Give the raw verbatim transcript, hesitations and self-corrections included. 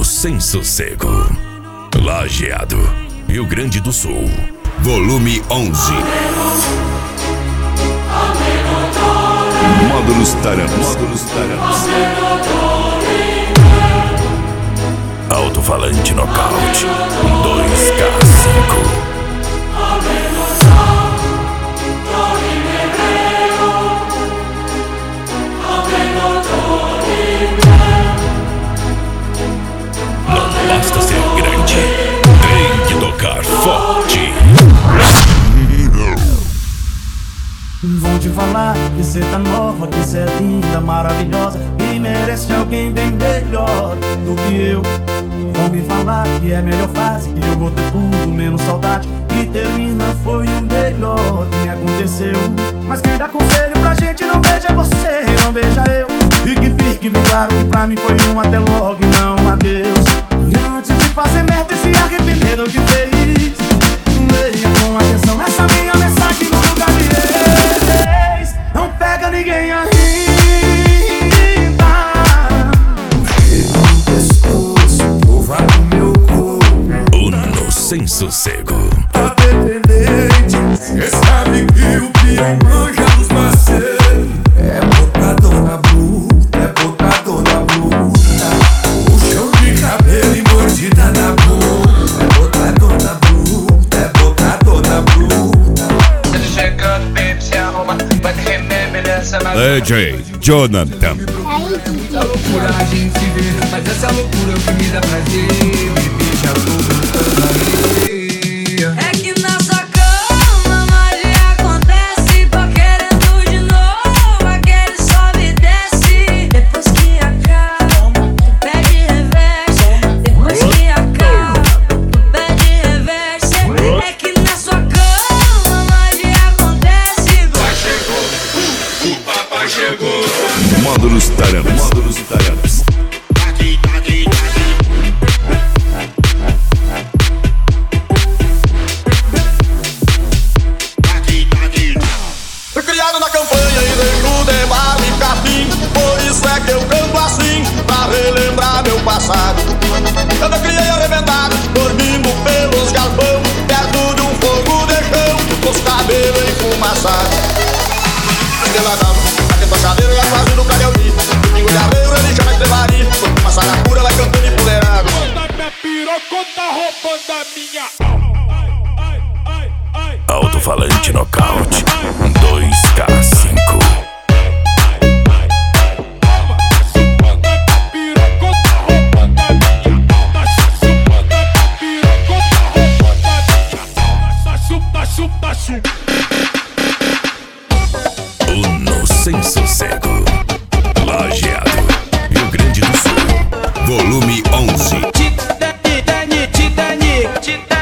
Uno Sem Sossego. Lajeado, Rio Grande do Sul. Volume onze. Módulos Taranos. Módulos Taranos. Alto-falante nocaute. dois K cinco. Não basta ser grande, tem que tocar forte. Vão te falar que cê tá nova, que cê é linda, maravilhosa e merece alguém bem melhor do que eu. Vão me falar que é a melhor fase, que eu vou ter tudo menos saudade, e termina foi o melhor que me aconteceu. Mas quem dá conselho pra gente não beija você, não beija eu. E que fique bem claro que pra mim foi um até logo e não adeus. E antes de fazer merda e se arrepender do que fez, leia com atenção essa minha mensagem no lugar de ex. Não pega ninguém a rima. No pescoço, porra no meu corpo. Uno Sem Sossego. Tá dependente, cê sabe que o pior manja dos parceiros é botador na bruta, é botador na bruta. Puxão de cabelo e mordida na boca, é botador na bruta, é botador na bruta. Chegando, baby, se arruma, vai ter remember essa D J Jonathan. Essa loucura a gente se vê, mas essa loucura é o que me dá prazer. Bebê, já tô cantando aí. É que na sua cama magia acontece. Tô querendo de novo, aquele sobe e desce. Depois que acaba, tu pede reverse. Depois que acaba, tu pede reverse. É que na sua cama magia acontece. Papai chegou, o papai chegou. Módulos Taranos. Módulos Taranos. Fui criado na campanha e dentro de bar e capim. Por isso é que eu canto assim, pra relembrar meu passado. Eu me criei arrebentado, dormindo pelos galpão, perto de um fogo de chão, os cabelos enfumaçados. Deladão, aqui tochadeiro e a frase do Carelli. Domingo de abril ele chama de Trevari. Tô com uma saracura lá cantando empoderado. Minha piroca tá roubando a minha. Alto-falante nocaute. dois K cinco. Uno Sem Sossego. Lajeado, Rio Grande do Sul. Volume onze. Titanic, Titanic, Titanic.